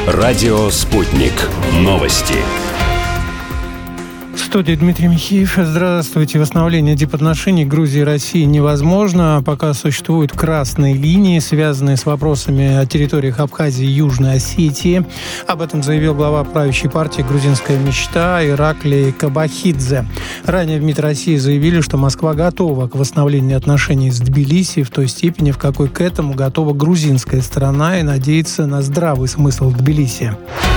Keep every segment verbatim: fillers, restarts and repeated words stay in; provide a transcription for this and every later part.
Радио «Спутник». Новости. В студии Дмитрий Михеев. Здравствуйте. Восстановление дипотношений Грузии и России невозможно, пока существуют красные линии, связанные с вопросами о территориях Абхазии и Южной Осетии. Об этом заявил глава правящей партии «Грузинская мечта» Ираклий Кабахидзе. Ранее в МИД России заявили, что Москва готова к восстановлению отношений с Тбилиси в той степени, в какой к этому готова грузинская сторона, и надеется на здравый смысл Тбилиси.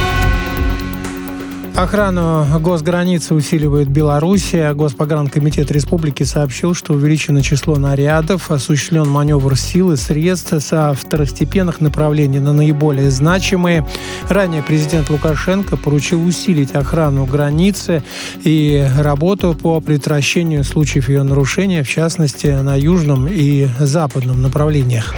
Охрану госграницы усиливает Белоруссия. Госпогранкомитет республики сообщил, что увеличено число нарядов, осуществлен маневр сил и средств со второстепенных направлений на наиболее значимые. Ранее президент Лукашенко поручил усилить охрану границы и работу по предотвращению случаев ее нарушения, в частности, на южном и западном направлениях.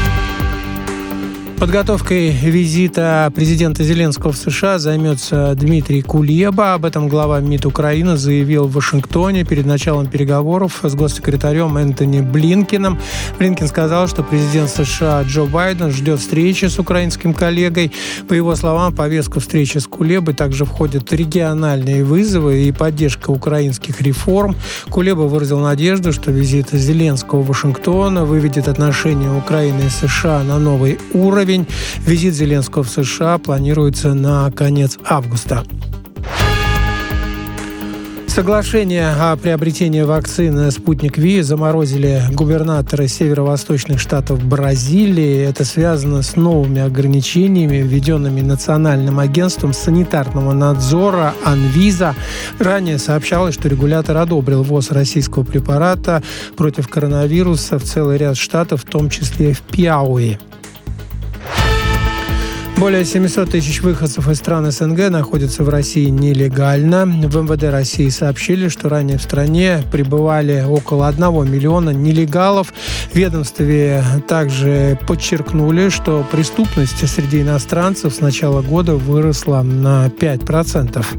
Подготовкой визита президента Зеленского в США займется Дмитрий Кулеба. Об этом глава МИД Украины заявил в Вашингтоне перед началом переговоров с госсекретарем Энтони Блинкеном. Блинкен сказал, что президент США Джо Байден ждет встречи с украинским коллегой. По его словам, в повестку встречи с Кулебой также входят региональные вызовы и поддержка украинских реформ. Кулеба выразил надежду, что визит Зеленского в Вашингтон выведет отношения Украины и США на новый уровень. Визит Зеленского в США планируется на конец августа. Соглашение о приобретении вакцины «Спутник Ви» заморозили губернаторы северо-восточных штатов Бразилии. Это связано с новыми ограничениями, введенными Национальным агентством санитарного надзора «Анвиза». Ранее сообщалось, что регулятор одобрил ввоз российского препарата против коронавируса в целый ряд штатов, в том числе в Пиауи. Более семьсот тысяч выходцев из стран СНГ находятся в России нелегально. В эм вэ дэ России сообщили, что ранее в стране пребывали около одного миллиона нелегалов. В ведомстве также подчеркнули, что преступность среди иностранцев с начала года выросла на пять процентов.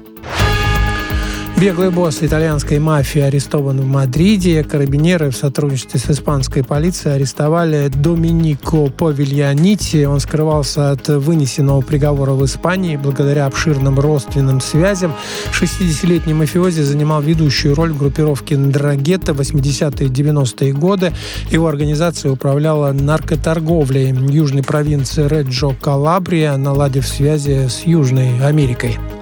Беглый босс итальянской мафии арестован в Мадриде. Карабинеры в сотрудничестве с испанской полицией арестовали Доминико Повильянити. Он скрывался от вынесенного приговора в Испании благодаря обширным родственным связям. шестидесятилетний мафиози занимал ведущую роль в группировке Ндрагетта в восьмидесятые и девяностые годы. Его организация управляла наркоторговлей в южной провинции Реджо Калабрия, наладив связи с Южной Америкой.